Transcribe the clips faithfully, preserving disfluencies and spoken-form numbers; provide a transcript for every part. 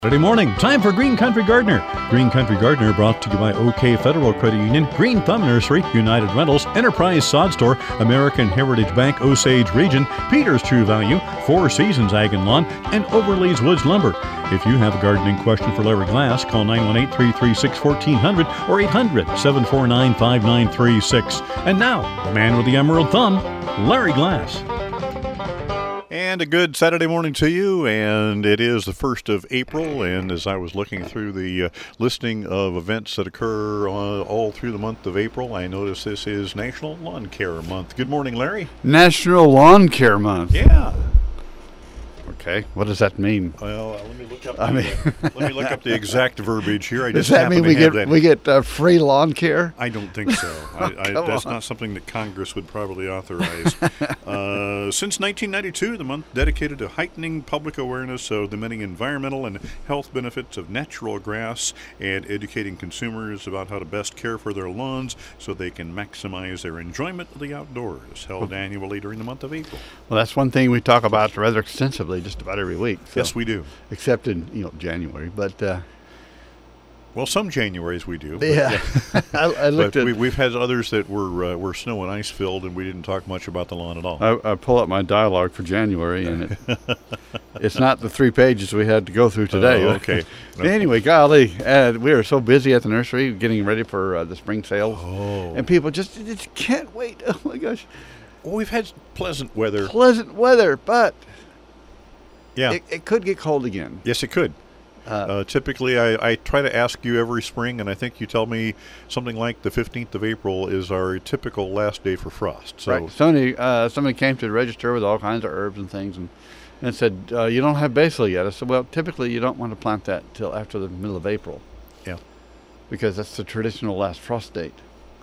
Saturday morning, time for Green Country Gardener. Green Country Gardener brought to you by OK Federal Credit Union, Green Thumb Nursery, United Rentals, Enterprise Sod Store, American Heritage Bank Osage Region, Peter's True Value, Four Seasons Ag and Lawn, and Overleys Woods Lumber. If you have a gardening question for Larry Glass, call nine one eight, three three six, one four zero zero or eight hundred, seven four nine, five nine three six. And now, the man with the emerald thumb, Larry Glass. And a good Saturday morning to you, and it is the first of April, and as I was looking through the uh, listing of events that occur uh, all through the month of April, I noticed this is National Lawn Care Month. Good morning, Larry. National Lawn Care Month. Yeah. Okay, what does that mean? Well, uh, let me look up. I the, mean, uh, let me look up the exact verbiage here. I does just that happen mean to we have get that. we get uh, free lawn care? I don't think so. I, I, Come that's on. not something that Congress would probably authorize. uh, since nineteen ninety-two, the month dedicated to heightening public awareness of the many environmental and health benefits of natural grass and educating consumers about how to best care for their lawns so they can maximize their enjoyment of the outdoors, held annually during the month of April. Well, that's one thing we talk about rather extensively just about every week. So, Yes, we do. except in you know January, but uh, Well, some Januaries we do. but yeah, I, I looked But at. we, we've had others that were uh, were snow and ice filled, and we didn't talk much about the lawn at all. I, I pull up my dialogue for January, and it, it's not the three pages we had to go through today. Oh, okay. But anyway, golly, uh, we are so busy at the nursery getting ready for uh, the spring sales, Oh. and people just, just can't wait. Oh my gosh, Well, we've had pleasant weather. pleasant weather, but Yeah. it, it could get cold again. Yes, it could. Uh, Uh, typically, I, I try to ask you every spring, and I think you tell me something like the fifteenth of April is our typical last day for frost. So, Right. Somebody, uh, somebody came to the register with all kinds of herbs and things, and, and said, uh, "You don't have basil yet." I said, "Well, typically you don't want to plant that till after the middle of April, yeah. because that's the traditional last frost date."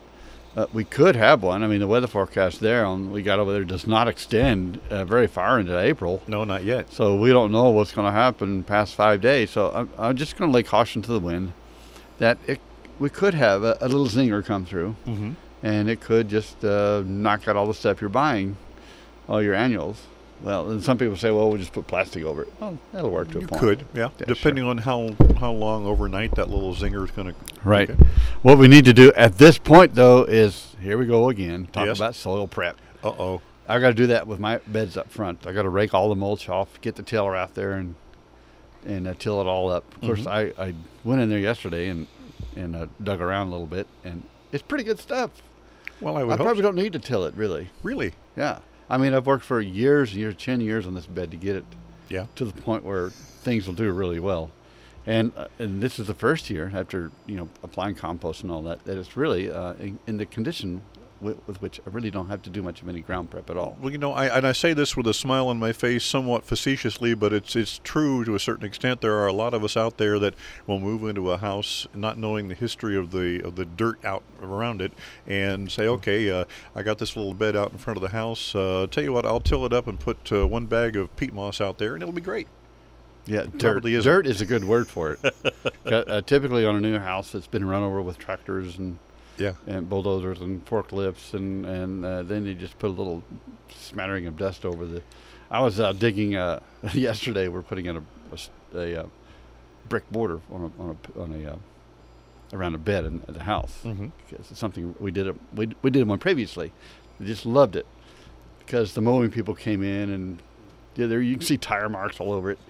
Uh, we could have one. I mean, the weather forecast there on we got over there does not extend uh, very far into April, No, not yet. so we don't know what's going to happen past five days. So I'm, I'm just going to lay caution to the wind that it, we could have a, a little zinger come through. Mm-hmm. And it could just uh, knock out all the stuff you're buying, all your annuals. Well, and some people say, well, we'll just put plastic over it. Well, that'll work to a You point. could, yeah. Yeah, Depending on how, how long overnight that little zinger is going to. Right. What we need to do at this point, though, is, here we go again, talk Yes. about soil prep. Uh-oh. I got to do that with my beds up front. I got to rake all the mulch off, get the tiller out there, and and uh, till it all up. Of course, Mhm. I, I went in there yesterday and, and uh, dug around a little bit, and it's pretty good stuff. Well, I I would hope probably so. don't need to till it, really. Really? Yeah. I mean, I've worked for years and years, ten years on this bed to get it Yeah. to the point where things will do really well. And uh, and this is the first year after, you know, applying compost and all that, that it's really uh, in, in the condition with, with which I really don't have to do much of any ground prep at all. Well, you know, I, and I say this with a smile on my face, somewhat facetiously, but it's it's true to a certain extent. There are a lot of us out there that will move into a house not knowing the history of the of the dirt out around it, and say, okay, uh, I got this little bed out in front of the house. Uh, tell you what, I'll till it up and put uh, one bag of peat moss out there, and it'll be great. Yeah, dirt. probably isn't. Dirt is a good word for it. uh, uh, typically on a new house that's been run over with tractors and Yeah. and bulldozers and forklifts, and and uh, then you just put a little smattering of dust over the. I was uh, digging uh, yesterday. We're putting in a, a s- a, uh, brick border on a on a, on a uh, around a bed in, in the house. Mm-hmm. Because it's something we did. A, we we did one previously. We just loved it because the mowing people came in, and yeah, there you can see tire marks all over it.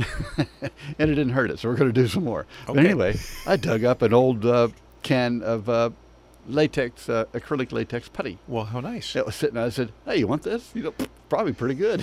And it didn't hurt it, so we're going to do some more. But Okay. anyway, I dug up an old uh, can of uh, latex, uh, acrylic latex putty. Well, how nice. It was sitting there. I said, "Hey, you want this?" You know, probably pretty good.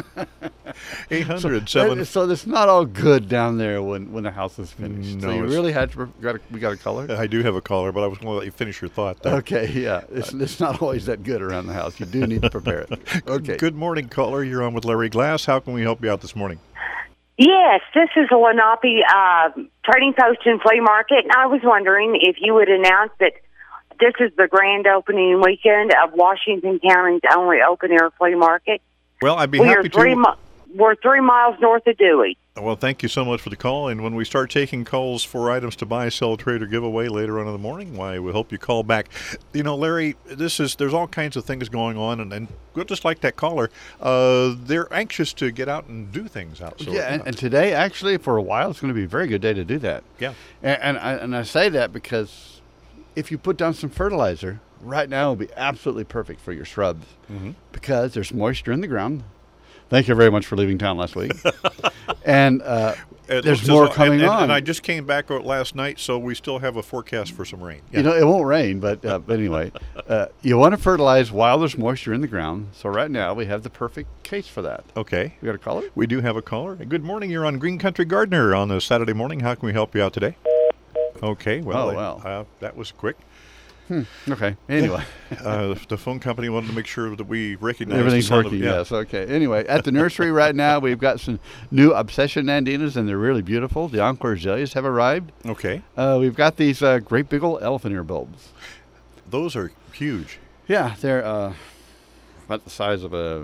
eight hundred, so, seven. so it's not all good down there when, when the house is finished. No, so you it's- really had to. Got a, we got a color. I do have a caller, but I was going to let you finish your thought there. Okay, yeah, it's it's not always that good around the house. You do need to prepare it. Okay. Good morning, caller. You're on with Larry Glass. How can we help you out this morning? Yes, this is a Lenape uh, Trading Post and Flea Market, and I was wondering if you would announce that this is the grand opening weekend of Washington County's only open-air flea market. Well, I'd be we happy are three to. mi- we're three miles north of Dewey. Well, thank you so much for the call. And when we start taking calls for items to buy, sell, trade, or give away later on in the morning, why, we hope you call back. You know, Larry, this is there's all kinds of things going on, and, and just like that caller, uh, they're anxious to get out and do things out. So, yeah, and, and today, actually, for a while, it's going to be a very good day to do that. Yeah. And, and, I, and I say that because if you put down some fertilizer, right now it would be absolutely perfect for your shrubs mm-hmm. because there's moisture in the ground. Thank you very much for leaving town last week. and uh, It there's looks more as though- coming and, and, on. And I just came back out last night, so we still have a forecast for some rain. Yeah. You know, it won't rain, but, uh, but anyway, uh, you want to fertilize while there's moisture in the ground. So right now we have the perfect case for that. Okay. You got a caller? We do have a caller. Good morning. You're on Green Country Gardener on a Saturday morning. How can we help you out today? Okay. Well, Oh, wow. uh, that was quick. Okay. Anyway, Uh, the phone company wanted to make sure that we recognize everything's the sound working. Of, yeah. Yes. Okay. Anyway, at the nursery right now, we've got some new Obsession Nandinas, and they're really beautiful. The Encore Azaleas have arrived. Okay. Uh, we've got these uh, great big old elephant ear bulbs. Those are huge. Yeah, they're uh, about the size of a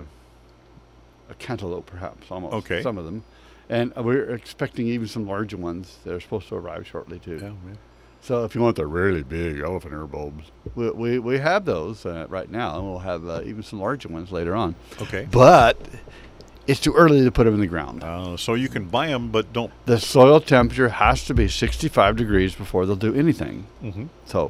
a cantaloupe, perhaps, almost. Okay. Some of them. And uh, we're expecting even some larger ones that are supposed to arrive shortly, too. Yeah, man. So if you want the really big elephant ear bulbs, we, we, we have those uh, right now, and we'll have uh, even some larger ones later on. Okay. But it's too early to put them in the ground. Uh, so you can buy them, but don't. The soil temperature has to be sixty-five degrees before they'll do anything. Mm-hmm. So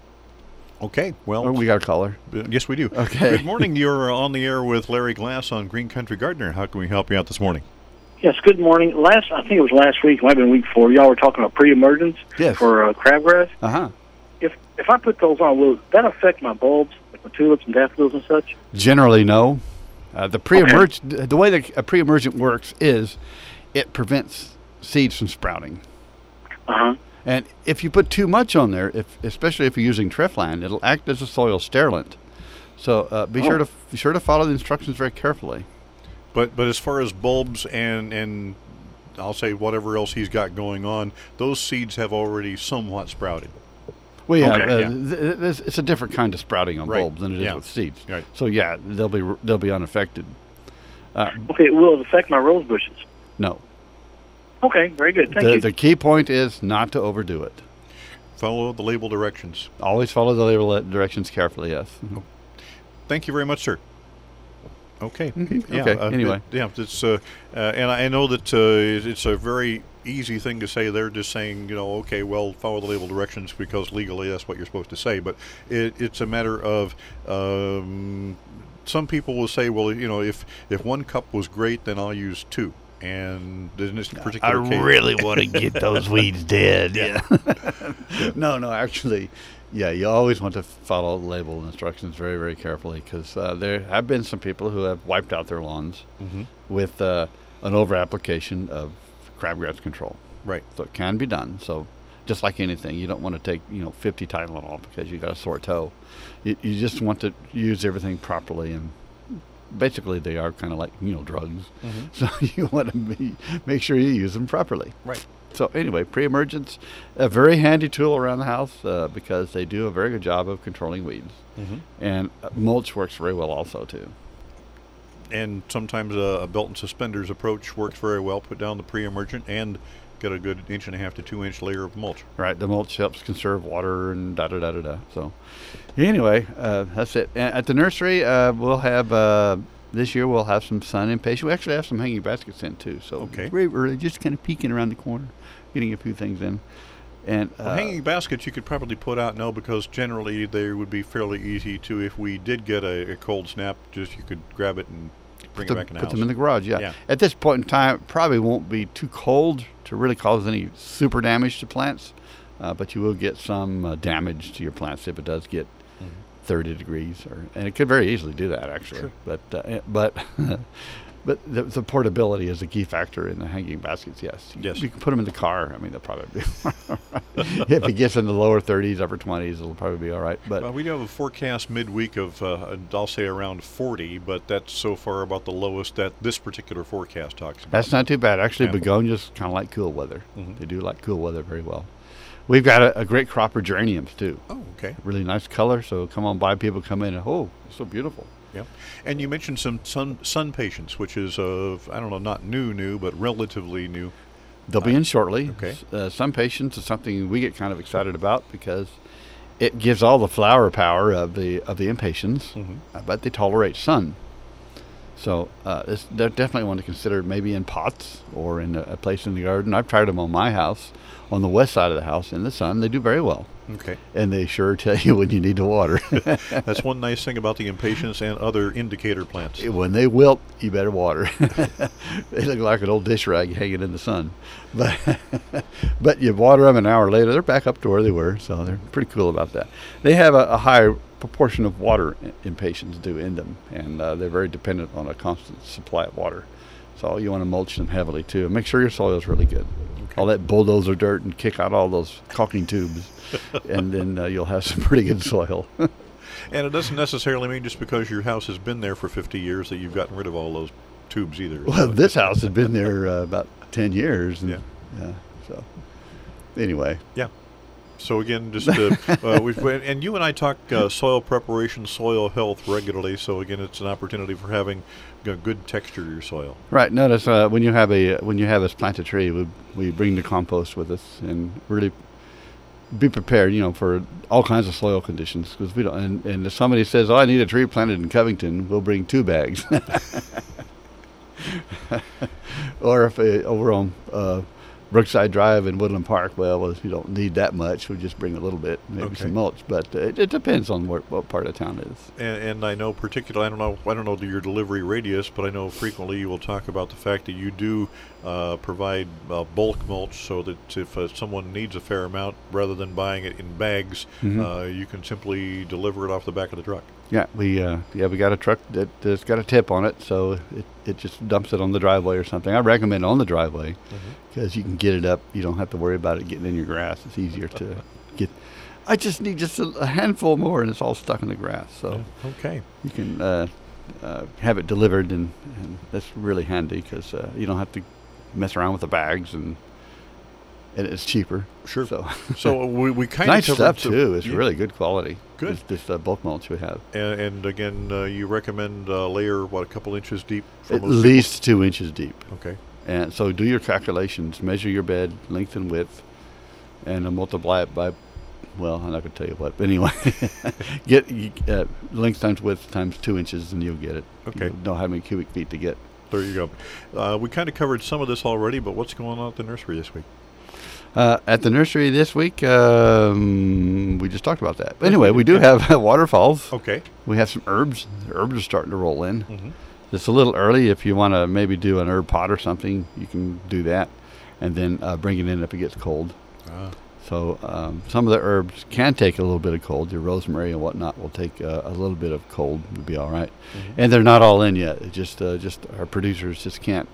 Okay. Well, oh, we got a caller. uh, yes, we do. Okay. Good morning. You're uh, on the air with Larry Glass on Green Country Gardener. How can we help you out this morning? Yes, good morning. Last, I think it was last week, might have been week four, y'all were talking about pre-emergence Yes. for uh, crabgrass. Uh-huh. If if I put those on, will that affect my bulbs, like my tulips and daffodils and such? Generally, no. Uh, the pre-emergent, the way that a pre-emergent works is it prevents seeds from sprouting. Uh-huh. And if you put too much on there, if especially if you're using Treflan, it'll act as a soil sterilant. So uh, be Oh. sure to be sure to follow the instructions very carefully. But but as far as bulbs and and I'll say whatever else he's got going on, those seeds have already somewhat sprouted. Well, yeah, Okay. uh, Yeah. th- th- it's, it's a different kind of sprouting on Right. bulbs than it is Yeah. with seeds. Right. So yeah, they'll be they'll be unaffected. Uh, Okay, will it affect my rose bushes? no, Okay, very good. Thank the you. the key point is not to overdo it. Follow the label directions. Always follow the label directions carefully. Yes. Thank you very much, sir. Okay. Mhm. Yeah, Okay, uh, anyway. it- yeah, it's uh, uh, and I know that uh, it- it's a very easy thing to say. They're just saying, you know, okay, well, follow the label directions because legally that's what you're supposed to say. But it, it's a matter of um, some people will say, well, you know, if if one cup was great, then I'll use two. And in this particular case, want to get those weeds dead. Yeah. no, no, actually, yeah, you always want to follow the label instructions very, very carefully because uh, there have been some people who have wiped out their lawns Mhm. with uh, an over application of crabgrass control. right? So it can be done. So just like anything, you don't want to take you know fifty Tylenol because you got a sore toe. You, you just want to use everything properly, and basically they are kind of like you know drugs. Mhm. So you want to be, make sure you use them properly. Right. So anyway, pre-emergence, a very handy tool around the house uh, because they do a very good job of controlling weeds, Mhm. and uh, mulch works very well also too. And sometimes a, a belt and suspenders approach works very well. Put down the pre-emergent and get a good inch and a half to two inch layer of mulch. Right, the mulch helps conserve water and da da da da da. So, anyway, uh, that's it. A- At the nursery, uh, we'll have uh, this year we'll have some sun and patience. We actually have some hanging baskets in too. So Okay. it's very early, just kind of peeking around the corner, getting a few things in. And uh, Well, hanging baskets you could probably put out now because generally they would be fairly easy to. If we did get a, a cold snap, just you could grab it and bring put it back in the put house. them in the garage. Yeah. Yeah. At this point in time, it probably won't be too cold to really cause any super damage to plants, uh, but you will get some uh, damage to your plants if it does get Mhm. thirty degrees, or and it could very easily do that actually. Sure. But uh, but but the, the portability is a key factor in the hanging baskets. Yes. Yes. You can put them in the car. I mean, they'll probably be. If it gets in the lower thirties, upper twenties, it'll probably be all right. But Well, we do have a forecast midweek of, uh, I'll say around forty, but that's so far about the lowest that this particular forecast talks about. that's not too bad. Actually, Yeah. begonias kind of like cool weather. Mhm. They do like cool weather very well. We've got a, a great crop of geraniums too. Oh, okay. Really nice color. So come on by, people come in and oh, it's so beautiful. Yeah. And you mentioned some sun, sun patients, which is, uh, I don't know, not new, new, but relatively new. They'll be in shortly. Okay. Uh, sun patients is something we get kind of excited about because it gives all the flower power of the of the impatiens, Mm-hmm. uh, but they tolerate sun. So uh, it's, they're definitely one to consider, maybe in pots or in a, a place in the garden. I've tried them on my house, on the west side of the house in the sun. They do very well. Okay. And they sure tell you when you need to water. That's one nice thing about the impatiens and other indicator plants. When they wilt, you better water. They look like an old dish rag hanging in the sun. But but you water them an hour later, they're back up to where they were. So they're pretty cool about that. They have a, a high proportion of water impatiens do in them, and uh, they're very dependent on a constant supply of water. So you want to mulch them heavily too. Make sure your soil is really good. Okay. All that bulldozer dirt and kick out all those caulking tubes, and then uh, you'll have some pretty good soil. And it doesn't necessarily mean just because your house has been there for fifty years that you've gotten rid of all those tubes either. Well, this house has been there uh, about ten years. And, Yeah. yeah. So anyway. Yeah. So again, just uh, uh, we've and you and I talk uh, soil preparation, soil health regularly. So again, it's an opportunity for having a good texture to your soil. Right. Notice uh, when you have a when you have us plant a tree, we we bring the compost with us and really be prepared, you know, for all kinds of soil conditions. Because we don't. And, and if somebody says, "Oh, I need a tree planted in Covington," we'll bring two bags. Or if uh, over on uh, Brookside Drive in Woodland Park, well, well, you don't need that much. We just bring a little bit, maybe Okay. some mulch. But uh, it, it depends on what, what part of town it is. And, and I know particularly, I don't know, I don't know your delivery radius, but I know frequently you will talk about the fact that you do uh, provide uh, bulk mulch, so that if uh, someone needs a fair amount, rather than buying it in bags, Mhm. uh, you can simply deliver it off the back of the truck. Yeah, we uh, yeah we got a truck that, that's got a tip on it, so it, it just dumps it on the driveway or something. I recommend on the driveway because you can get it up. You don't have to worry about it getting in your grass. It's easier to get. I just need just a, a handful more, and it's all stuck in the grass. So Okay. you can uh, uh, have it delivered, and, and that's really handy because uh, you don't have to mess around with the bags, and and it's cheaper. Sure. So So we, we kind nice of stuff covered some- too. It's yeah. really good quality. Good. This, this uh, bulk mulch we have. And, and again, uh, you recommend uh, layer, what, a couple inches deep? For At most people? least two inches deep. Okay. And so do your calculations, measure your bed length and width, and uh, multiply it by, well, I'm not going to tell you what, but anyway, get uh, length times width times two inches, and you'll get it. Okay. You'll know how many cubic feet to get. There you go. Uh, we kind of covered some of this already, but what's going on at the nursery this week? Uh, at the nursery this week, um, we just talked about that. But anyway, we do have uh, waterfalls. Okay. We have some herbs. The herbs are starting to roll in. Mm-hmm. It's a little early. If you want to maybe do an herb pot or something, you can do that, and then uh, bring it in if it gets cold. Ah. So um, some of the herbs can take a little bit of cold. Your rosemary and whatnot will take uh, a little bit of cold. Would be all right. Mhm. And they're not all in yet. It just uh, just our producers just can't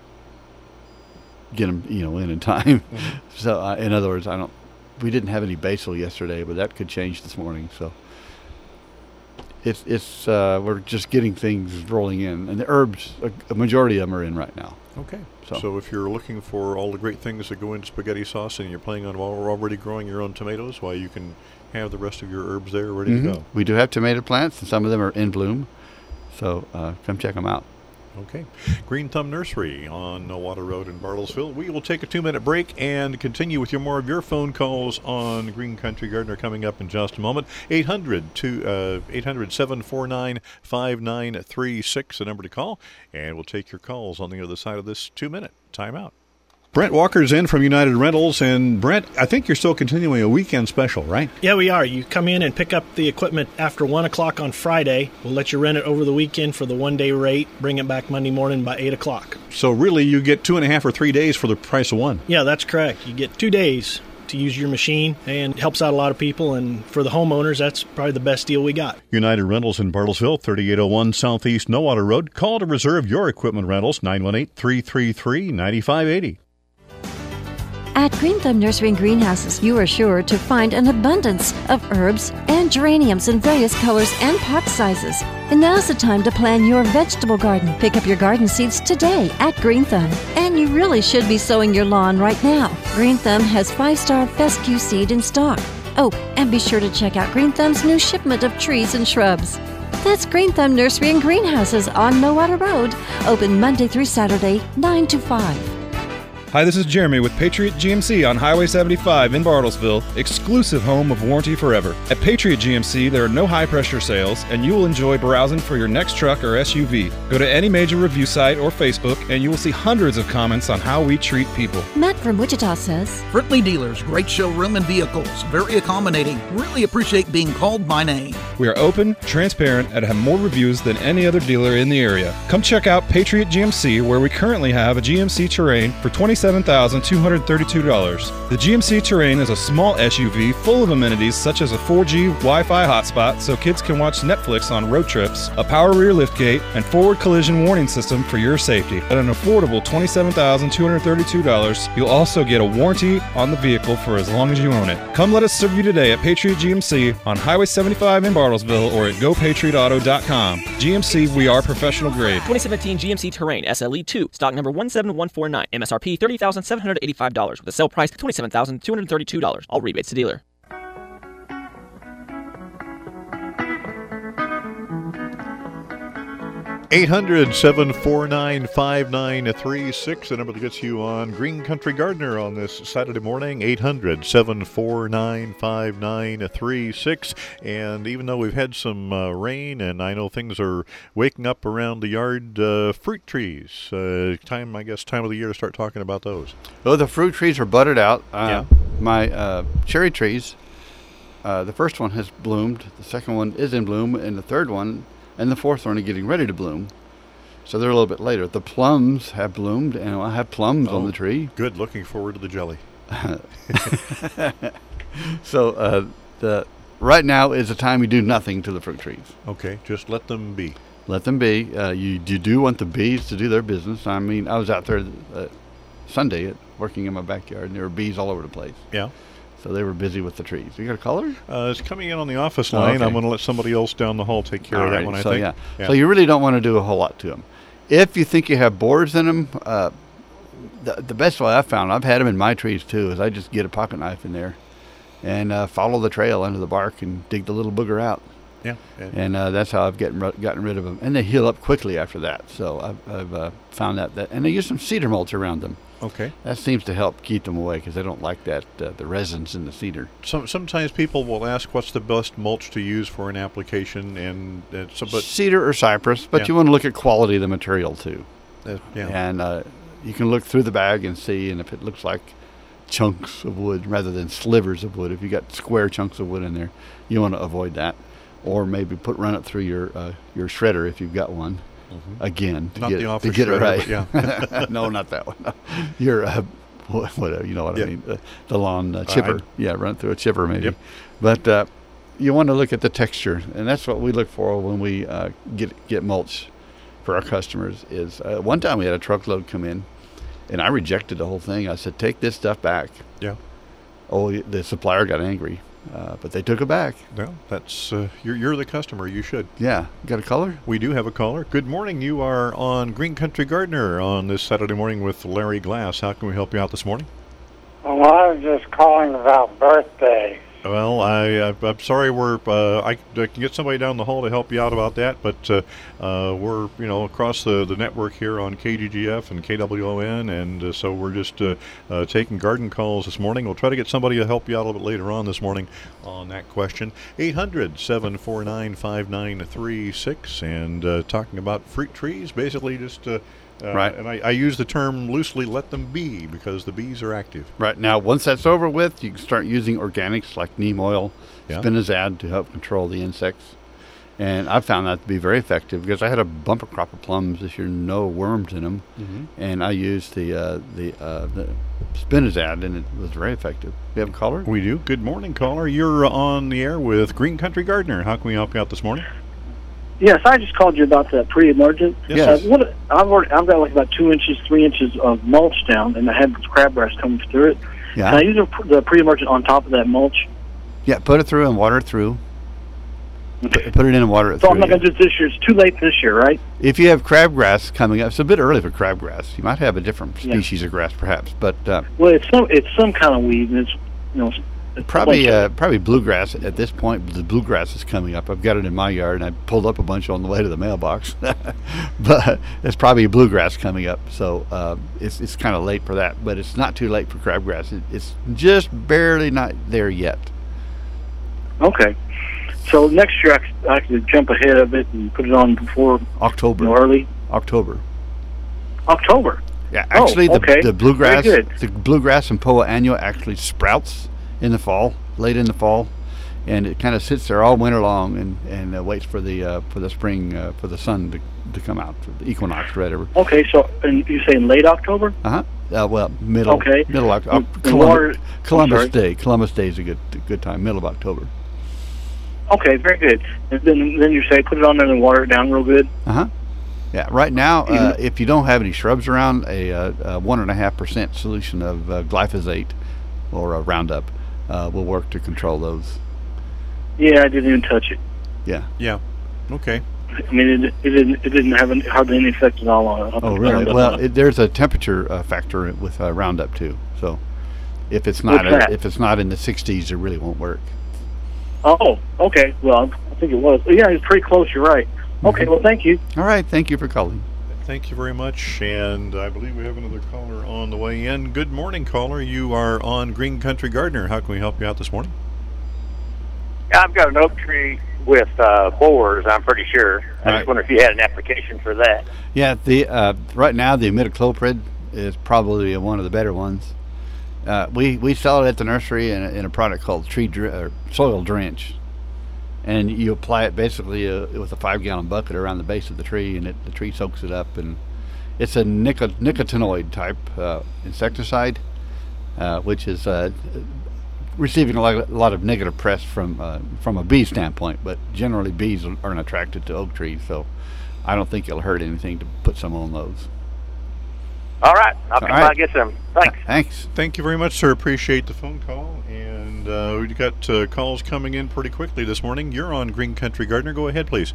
get them, you know, in in time. Mhm. So uh, in other words, I don't. We didn't have any basil yesterday, but that could change this morning. So it's it's uh, we're just getting things rolling in, and the herbs, a, a majority of them are in right now. Okay. So- So. if you're looking for all the great things that go into spaghetti sauce and you're planning on al- already growing your own tomatoes, why you can have the rest of your herbs there ready Mhm. to go. We do have tomato plants, and some of them are in bloom. So uh, come check them out. Okay. Green Thumb Nursery on uh, Water Road in Bartlesville. We will take a two-minute break and continue with your more of your phone calls on Green Country Gardener coming up in just a moment. eight hundred, seven four nine, five nine three six, the number to call, and we'll take your calls on the other side of this two-minute timeout. Brent Walker's in from United Rentals, and Brent, I think you're still continuing a weekend special, right? Yeah, we are. You come in and pick up the equipment after one o'clock on Friday. We'll let you rent it over the weekend for the one-day rate, bring it back Monday morning by eight o'clock. So really, you get two and a half or three days for the price of one. Yeah, that's correct. You get two days to use your machine, and it helps out a lot of people. And for the homeowners, that's probably the best deal we got. United Rentals in Bartlesville, thirty-eight oh one Southeast Nowater Road. Call to reserve your equipment rentals, nine one eight, three three three, nine five eight zero. At Green Thumb Nursery and Greenhouses, you are sure to find an abundance of herbs and geraniums in various colors and pot sizes. And now's the time to plan your vegetable garden. Pick up your garden seeds today at Green Thumb. And you really should be sowing your lawn right now. Green Thumb has five-star fescue seed in stock. Oh, and be sure to check out Green Thumb's new shipment of trees and shrubs. That's Green Thumb Nursery and Greenhouses on Nowata Road, open Monday through Saturday, nine to five. Hi, this is Jeremy with Patriot G M C on Highway seventy-five in Bartlesville, exclusive home of Warranty Forever. At Patriot G M C, there are no high-pressure sales, and you will enjoy browsing for your next truck or S U V. Go to any major review site or Facebook, and you will see hundreds of comments on how we treat people. Matt from Wichita says, Friendly dealers, great showroom and vehicles, very accommodating. Really appreciate being called by name. We are open, transparent, and have more reviews than any other dealer in the area. Come check out Patriot G M C, where we currently have a G M C Terrain for twenty-seven thousand two hundred thirty-two dollars. The G M C Terrain is a small S U V full of amenities such as a four G Wi-Fi hotspot so kids can watch Netflix on road trips, a power rear liftgate, and forward collision warning system for your safety. At an affordable twenty-seven thousand two hundred thirty-two dollars, you'll also get a warranty on the vehicle for as long as you own it. Come let us serve you today at Patriot G M C on Highway seventy-five in Bartlesville or at go patriot auto dot com. G M C, we are professional grade. twenty seventeen G M C Terrain S L E two, stock number one seven one four nine, M S R P thirty thousand seven hundred eighty-five dollars with a sale price twenty-seven thousand two hundred thirty-two dollars. All rebates to dealer. eight hundred, seven four nine, five nine three six, the number that gets you on Green Country Gardener on this Saturday morning, eight hundred, seven four nine, five nine three six. And even though we've had some uh, rain and I know things are waking up around the yard, uh, fruit trees, uh, time, I guess, time of the year to start talking about those. Oh, the fruit trees are budded out. Uh, Yeah. My uh, cherry trees, uh, the first one has bloomed, the second one is in bloom, and the third one and the fourth one are getting ready to bloom. So they're a little bit later. The plums have bloomed, and I have plums Oh, on the tree. Good. Looking forward to the jelly. So uh, the right now is the time we do nothing to the fruit trees. Okay, just let them be. Let them be. Uh, you, you do want the bees to do their business. I mean, I was out there uh, Sunday at, working in my backyard, and there were bees all over the place. Yeah. So they were busy with the trees. You got a caller? Uh, it's coming in on the office Oh, line. okay. I'm going to let somebody else down the hall take care All of that right, one, I so think. Yeah. Yeah. So you really don't want to do a whole lot to them. If you think you have borers in them, uh, the, the best way I've found, I've had them in my trees too, is I just get a pocket knife in there and uh, follow the trail under the bark and dig the little booger out. Yeah. yeah. And uh, that's how I've gotten gotten rid of them. And they heal up quickly after that. So I've, I've uh, found that, that. And they use some cedar mulch around them. Okay. That seems to help keep them away because they don't like that, uh, the resins in the cedar. Some, sometimes people will ask what's the best mulch to use for an application, and uh, so, but Cedar or cypress, but Yeah. you want to look at quality of the material too. uh, yeah. And uh, you can look through the bag and see, and if it looks like chunks of wood rather than slivers of wood, if you got square chunks of wood in there, you want to avoid that. Or maybe put run it through your uh, your shredder if you've got one. Mhm. Again, to Not get, the to office get it shredder, right. but yeah. No, not that one. Your uh, wha- whatever, you know what Yeah. I mean. Uh, the lawn uh, chipper. I- yeah, run it through a chipper maybe. Yep. But uh, you want to look at the texture, and that's what we look for when we uh, get get mulch for our customers. Is uh, one time we had a truckload come in, and I rejected the whole thing. I said, "Take this stuff back." Yeah. Oh, the supplier got angry, uh, but they took it back. Well, that's uh, you're you're the customer. You should. Yeah. Got a color? We do have a caller. Good morning. You are on Green Country Gardener on this Saturday morning with Larry Glass. How can we help you out this morning? Well, I was just calling about birthdays. Well, I, I I'm sorry. We're uh, I, I can get somebody down the hall to help you out about that, but uh, uh, we're you know across the, the network here on K G G F and K W O N, and uh, so we're just uh, uh, taking garden calls this morning. We'll try to get somebody to help you out a little bit later on this morning on that question. eight hundred, seven four nine, five nine three six, and uh, talking about fruit trees, basically just. Uh, Uh, Right. And I, I use the term loosely, let them be, because the bees are active. Right. Now, once that's over with, you can start using organics like neem oil, Yeah. spinosad to help control the insects. And I found that to be very effective because I had a bumper crop of plums this year, no worms in them. Mm-hmm. And I used the uh, the, uh, the spinosad, and it was very effective. You have a caller? We do. Good morning, caller. You're uh, on the air with Green Country Gardener. How can we help you out this morning? Yes, I just called you about the pre-emergent. Yes. Uh, what, I've, already, I've got like about two inches, three inches of mulch down, and I had crabgrass coming through it. Yeah. Can I use the the pre-emergent on top of that mulch? Yeah, put it through and water it through. Put, put it in and water it So through. I'm not going to do it this year. It's too late this year, right? If you have crabgrass coming up, it's a bit early for crabgrass. You might have a different Yeah. species of grass, perhaps. But uh, Well, it's some it's some kind of weed, and it's you know Probably uh, probably bluegrass at this point. The bluegrass is coming up. I've got it in my yard, and I pulled up a bunch on the way to the mailbox. But it's probably bluegrass coming up, so uh, it's it's kind of late for that. But it's not too late for crabgrass. It, it's just barely not there yet. Okay. So next year I could, I could jump ahead of it and put it on before October. You know, early October. October. Yeah, actually, oh, okay. the, the bluegrass, Very good. the bluegrass and Poa annua actually sprouts in the fall, late in the fall, and it kind of sits there all winter long and and uh, waits for the uh, for the spring uh, for the sun to, to come out, for the equinox or whatever. Okay, so and you saying late October? Uh huh. Uh, well, middle. Okay. Middle October. The Columbus, water- Columbus Day. Columbus Day is a good good time. Middle of October. Okay, very good. And then then you say put it on there and water it down real good. Uh huh. Yeah. Right now, uh, if you don't have any shrubs around, a, uh, a one and a half percent solution of uh, glyphosate or uh, Roundup uh, will work to control those. Yeah, I didn't even touch it. Yeah. Yeah. Okay. I mean, it, it didn't it didn't have any, hardly any effect at all on it. Oh, really? Well, it, there's a temperature uh, factor with uh, Roundup too. So if it's not What's that? a, if it's not in the sixties, it really won't work. Oh, okay. Well, I think it was. Yeah, it's pretty close. You're right. Okay. Mm-hmm. Well, thank you. All right. Thank you for calling. Thank you very much. And I believe we have another caller on the way in. Good morning, caller. You are on Green Country Gardener. How can we help you out this morning? I've got an oak tree with uh, borers, I'm pretty sure. I Right. just wonder if you had an application for that. Yeah. The uh, right now the imidacloprid is probably one of the better ones. Uh, we we sell it at the nursery in a, in a product called tree dr- or soil drench, and you apply it basically uh, with a five gallon bucket around the base of the tree, and it, the tree soaks it up. And it's a nico- nicotinoid type uh, insecticide, uh, which is uh, receiving a lot, a lot of negative press from uh, from a bee standpoint. But generally, bees aren't attracted to oak trees, so I don't think it'll hurt anything to put some on those. All right. I'll come All right. by and get some. Thanks. Thanks. Thank you very much, sir. Appreciate the phone call. And uh, we've got uh, calls coming in pretty quickly this morning. You're on Green Country Gardener. Go ahead, please.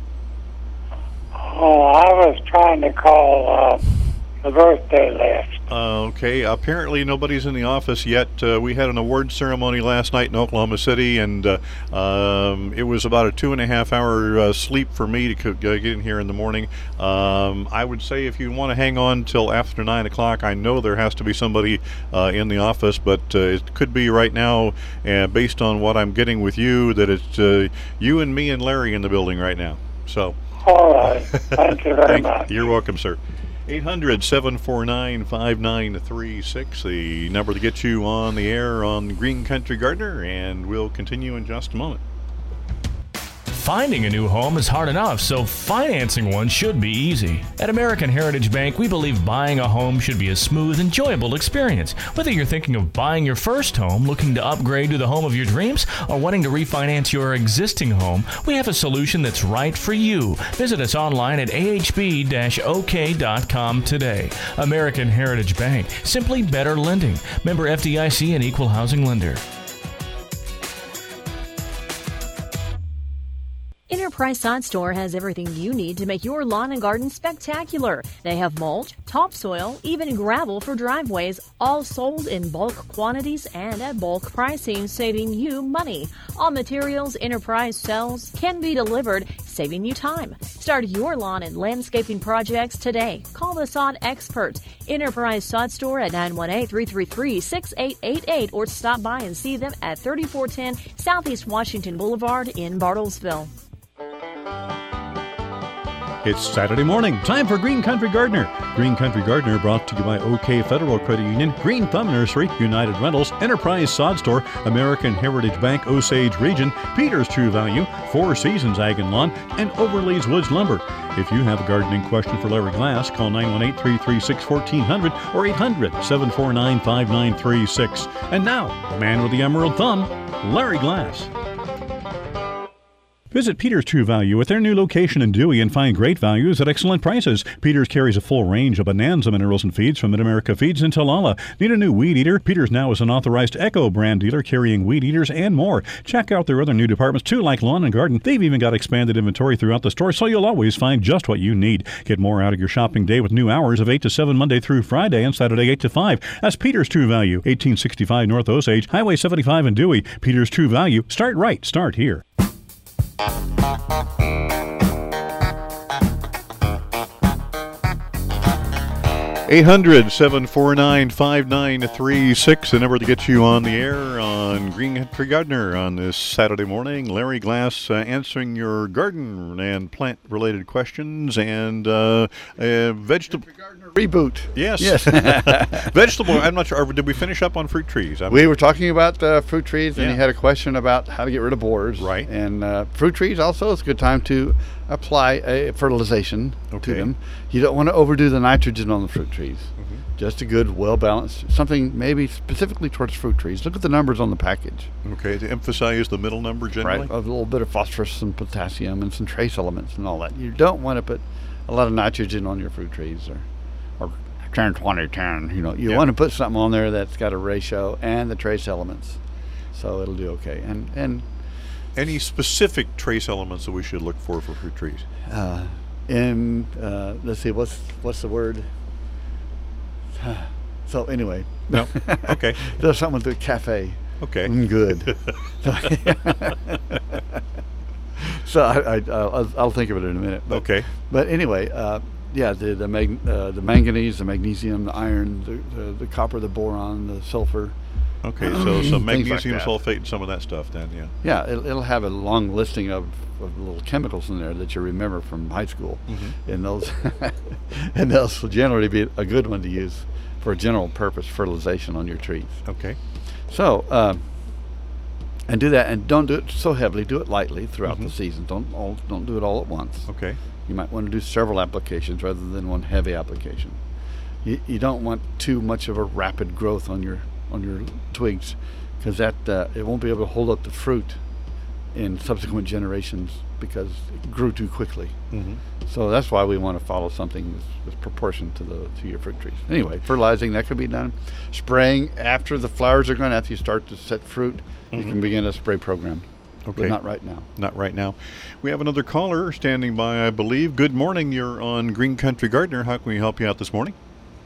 Oh, I was trying to call uh, the birthday list. Uh, okay, apparently nobody's in the office yet. Uh, we had an award ceremony last night in Oklahoma City, and uh, um, it was about a two and a half hour uh, sleep for me to co- get in here in the morning. Um, I would say if you want to hang on till after nine o'clock, I know there has to be somebody uh, in the office, but uh, it could be right now, uh, based on what I'm getting with you, that it's uh, you and me and Larry in the building right now. So. All right. Thank you very Thank- much. You're welcome, sir. eight hundred, seven four nine, five nine three six, the number to get you on the air on Green Country Gardener, and we'll continue in just a moment. Finding a new home is hard enough, so financing one should be easy. At American Heritage Bank, we believe buying a home should be a smooth, enjoyable experience. Whether you're thinking of buying your first home, looking to upgrade to the home of your dreams, or wanting to refinance your existing home, we have a solution that's right for you. Visit us online at a h b dash o k dot com today. American Heritage Bank, simply better lending. Member F D I C and Equal Housing Lender. Enterprise Sod Store has everything you need to make your lawn and garden spectacular. They have mulch, topsoil, even gravel for driveways, all sold in bulk quantities and at bulk pricing, saving you money. All materials Enterprise sells can be delivered, saving you time. Start your lawn and landscaping projects today. Call the sod experts. Enterprise Sod Store at nine one eight, three three three, six eight eight eight or stop by and see them at thirty-four ten Southeast Washington Boulevard in Bartlesville. It's Saturday morning, time for Green Country Gardener. Green Country Gardener brought to you by OK Federal Credit Union, Green Thumb Nursery, United Rentals, Enterprise Sod Store, American Heritage Bank Osage Region, Peters True Value, Four Seasons Ag and Lawn, and Overleys Woods Lumber. If you have a gardening question for Larry Glass, call nine one eight, three three six, one four zero zero or eight hundred, seven four nine, five nine three six. And now, the man with the emerald thumb, Larry Glass. Visit Peters True Value at their new location in Dewey and find great values at excellent prices. Peters carries a full range of Bonanza minerals and feeds from Mid-America Feeds and Talala. Need a new weed eater? Peters now is an authorized Echo brand dealer carrying weed eaters and more. Check out their other new departments too, like lawn and garden. They've even got expanded inventory throughout the store, so you'll always find just what you need. Get more out of your shopping day with new hours of eight to seven Monday through Friday and Saturday eight to five. That's Peters True Value, eighteen sixty-five North Osage, Highway seventy-five in Dewey. Peters True Value. Start right. Start here. eight hundred, seven four nine, five nine three six, the number to get you on the air on Green Country Gardener on this Saturday morning. Larry Glass uh, answering your garden and plant-related questions and uh, uh, vegetable... Reboot. Yes. Yes. Vegetable, I'm not sure. Did we finish up on fruit trees? I'm we were talking about uh, fruit trees, and Yeah. he had a question about how to get rid of borers. Right. And uh, fruit trees also, it's a good time to apply a fertilization Okay. to them. You don't want to overdo the nitrogen on the fruit trees. Mm-hmm. Just a good, well-balanced, something maybe specifically towards fruit trees. Look at the numbers on the package. Okay, to emphasize the middle number generally? Right, a little bit of phosphorus and potassium and some trace elements and all that. You don't want to put a lot of nitrogen on your fruit trees, or or ten, twenty, ten. You know, you Yeah. want to put something on there that's got a ratio and the trace elements, so it'll do okay. And and Any specific trace elements that we should look for for fruit trees? uh, in uh, let's see, what's what's the word? So anyway, No. Okay. There's something with the cafe. Okay. Mm, good. So I, I I'll, I'll think of it in a minute. But, Okay. But anyway, uh, yeah, the the, mag, uh, the manganese, the magnesium, the iron, the, the, the copper, the boron, the sulfur. Okay, so some Things like magnesium that. sulfate and some of that stuff then, yeah. Yeah, it'll, it'll have a long listing of, of little chemicals in there that you remember from high school, Mhm. and those and those will generally be a good one to use for general purpose fertilization on your trees. Okay. So, um, and do that, and don't do it so heavily. Do it lightly throughout Mhm. the season. Don't all, don't do it all at once. Okay. You might want to do several applications rather than one heavy application. You, you don't want too much of a rapid growth on your on your twigs, because that uh, it won't be able to hold up the fruit in subsequent generations because it grew too quickly. Mhm. So that's why we want to follow something with, with proportion to the to your fruit trees. Anyway, fertilizing, that could be done. Spraying after the flowers are gone, after you start to set fruit, you Mhm. can begin a spray program. Okay. But not right now. Not right now. We have another caller standing by, I believe. Good morning. You're on Green Country Gardener. How can we help you out this morning?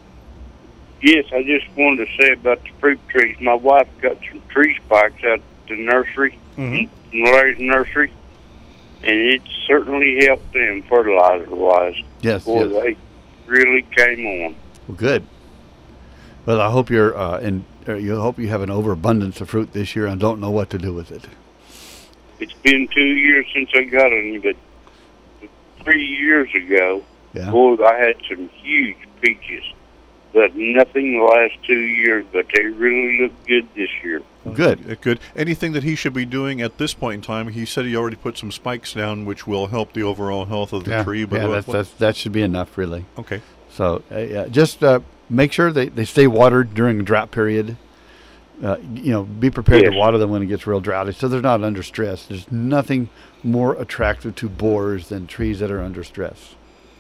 Yes, I just wanted to say about the fruit trees. My wife got some tree spikes out at the nursery, Mhm. in Larry's nursery, and it certainly helped them fertilizer-wise. Yes, Boy, yes. they really came on. Well, good. Well, I hope you're uh, in. Uh, you hope you have an overabundance of fruit this year and don't know what to do with it. It's been two years since I got them, but three years ago, Yeah. boy, I had some huge peaches. But nothing the last two years, but they really look good this year. Good. Uh, Good. Anything that he should be doing at this point in time? He said he already put some spikes down, which will help the overall health of the yeah, tree. But yeah, what- that's, what- that's, that should be enough, really. Okay. So uh, yeah, just uh, make sure they, they stay watered during the drought period. Uh, you know, be prepared Yes. to water them when it gets real droughty, so they're not under stress. There's nothing more attractive to borers than trees that are under stress.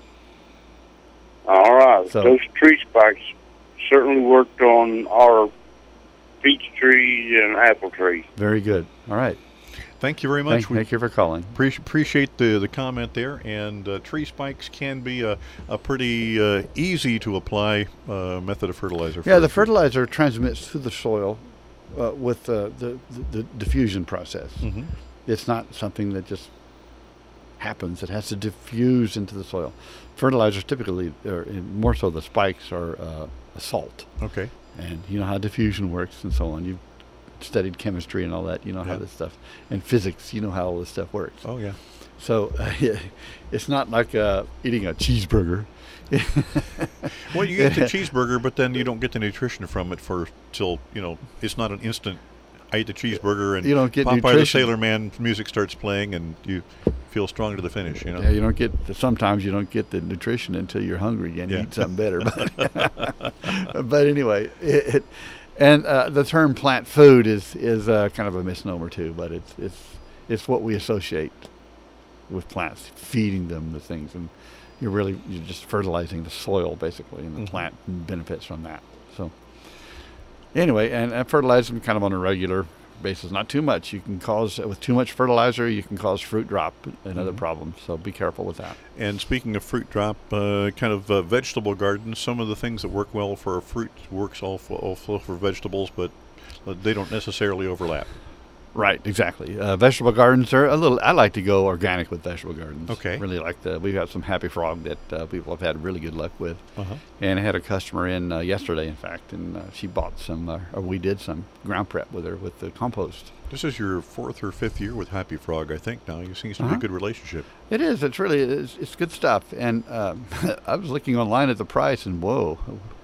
All right. So- Those tree spikes certainly worked on our peach trees and apple trees. Very good. All right. Thank you very much. Thank, thank you for calling. Pre- appreciate the, the comment there. And uh, tree spikes can be a, a pretty uh, easy to apply uh, method of fertilizer. Yeah, for the fruit. fertilizer transmits through the soil uh, with uh, the, the the diffusion process. Mhm. It's not something that just happens. It has to diffuse into the soil. Fertilizers typically, or in- more so the spikes, are uh, a salt. Okay. And you know how diffusion works and so on. You've studied chemistry and all that. You know how Yeah. this stuff, and physics. You know how all this stuff works. Oh, yeah. So uh, it's not like uh, eating a cheeseburger. Well, you get the cheeseburger, but then you don't get the nutrition from it for till, you know, it's not an instant. I eat the cheeseburger and You don't get Popeye the nutrition. Sailor Man music starts playing and you feel strong to the finish, you know. Yeah, you don't get. Sometimes you don't get the nutrition until you're hungry and you Yeah. eat something better. But, but anyway, it, it and uh, the term plant food is is uh, kind of a misnomer too. But it's it's it's what we associate with plants, feeding them the things, and you're really you're just fertilizing the soil basically, and the Mm-hmm. plant benefits from that. So anyway, and, and fertilize them kind of on a regular basis, not too much. You can cause with too much fertilizer, you can cause fruit drop and other Mhm. problems. So be careful with that. And speaking of fruit drop, uh, kind of uh, vegetable gardens, some of the things that work well for a fruit works also, also for vegetables, but uh, they don't necessarily overlap. Right, exactly. Uh, vegetable gardens are a little. I like to go organic with vegetable gardens. Okay. Really like the. We've got some Happy Frog that uh, people have had really good luck with. Uh-huh. And I had a customer in uh, yesterday, in fact, and uh, she bought some, uh, or we did some ground prep with her with the compost. This is your fourth or fifth year with Happy Frog, I think. Now you seem to be Uh-huh. a good relationship. It is. It's really. It's, it's good stuff. And um, I was looking online at the price, and whoa,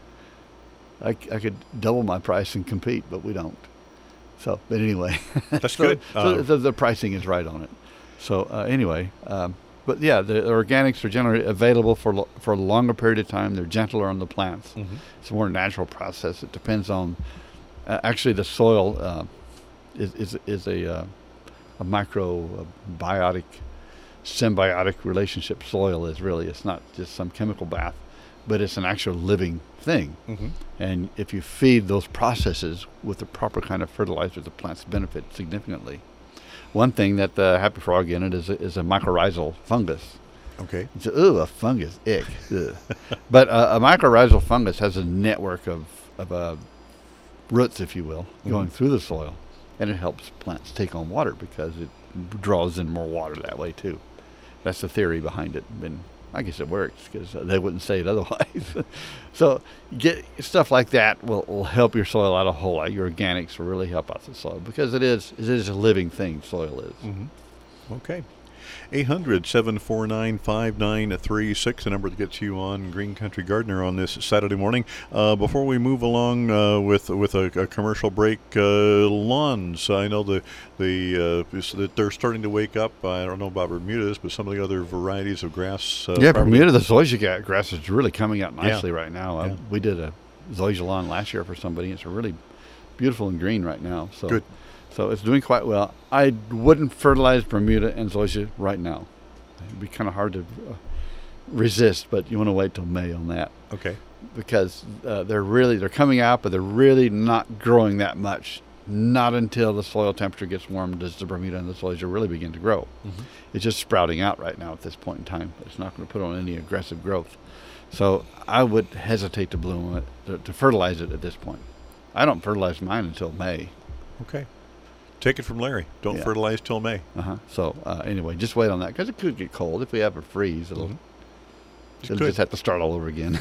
I, c- I could double my price and compete, but we don't. So, but anyway, That's so, good. So Um, the, the pricing is right on it. So uh, anyway, um, but yeah, the organics are generally available for lo- for a longer period of time. They're gentler on the plants. Mhm. It's a more natural process. It depends on uh, actually the soil uh, is is is a uh, a microbiotic symbiotic relationship. Soil is really it's not just some chemical bath, but it's an actual living thing. Mhm. And if you feed those processes with the proper kind of fertilizer, the plants benefit significantly. One thing that the Happy Frog in it is a, is a mycorrhizal fungus. Okay. It's a, ooh, a fungus, ick. Ugh. But uh, a mycorrhizal fungus has a network of, of uh, roots, if you will, going Mhm. through the soil, and it helps plants take on water because it draws in more water that way too. That's the theory behind it. And I guess it works because uh, they wouldn't say it otherwise. So get stuff like that will, will help your soil out a whole lot. Your organics will really help out the soil because it is it is a living thing. Soil is. Mhm. Okay. eight hundred, seven four nine, five nine three six, the number that gets you on Green Country Gardener on this Saturday morning. Uh, before we move along uh, with with a, a commercial break, uh, lawns. I know the the uh, is that they're starting to wake up. I don't know about Bermudas, but some of the other varieties of grass. Uh, yeah, probably- Bermuda, the zoysia ga- grass is really coming out Yeah. nicely right now. Uh, Yeah. we did a zoysia lawn last year for somebody. It's really beautiful and green right now. So Good. So it's doing quite well. I wouldn't fertilize Bermuda and zoysia right now. It'd be kind of hard to uh, resist, but you want to wait till May on that. Okay. Because uh, they're really they're coming out, but they're really not growing that much. Not until the soil temperature gets warm does the Bermuda and the zoysia really begin to grow. Mhm. It's just sprouting out right now at this point in time. It's not going to put on any aggressive growth. So I would hesitate to bloom it, to, to fertilize it at this point. I don't fertilize mine until May. Okay. Take it from Larry. Don't Yeah. fertilize till May. Uh-huh. So uh, anyway, just wait on that because it could get cold. If we have a freeze, it'll, Mhm. it'll could. just have to start all over again.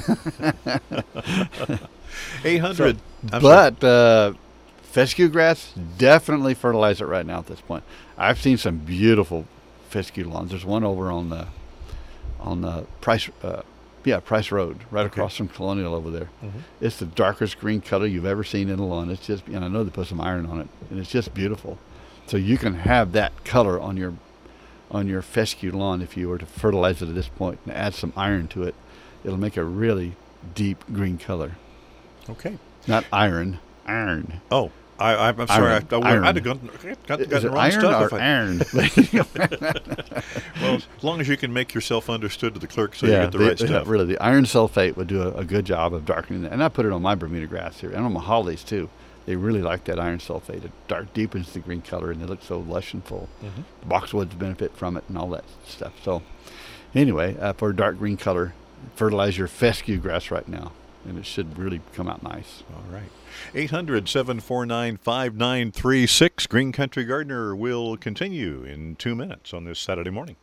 eight hundred. So, but uh, fescue grass, definitely fertilize it right now at this point. I've seen some beautiful fescue lawns. There's one over on the on the Price, uh, yeah, Price Road, right Okay. across from Colonial over there. Mhm. It's the darkest green color you've ever seen in a lawn. It's just, and I know they put some iron on it, and it's just beautiful. So you can have that color on your on your fescue lawn if you were to fertilize it at this point and add some iron to it. It'll make a really deep green color. Okay. Not iron, iron. Oh, I, I, I'm sorry. I, Iron. I, I, Iron. I'd have gone, got, Is got the it wrong iron stuff. or if I, iron? Well, as long as you can make yourself understood to the clerk so yeah, you get the, the- right yeah, stuff. really, the iron sulfate would do a, a good job of darkening that. And I put it on my Bermuda grass here, and on my hollies too. They really like that iron sulfate. It dark deepens the green color, and they look so lush and full. Mhm. The boxwoods benefit from it, and all that stuff. So, anyway, uh, for a dark green color, fertilize your fescue grass right now, and it should really come out nice. All right. eight hundred, seven four nine, five nine three six. Green Country Gardener will continue in two minutes on this Saturday morning.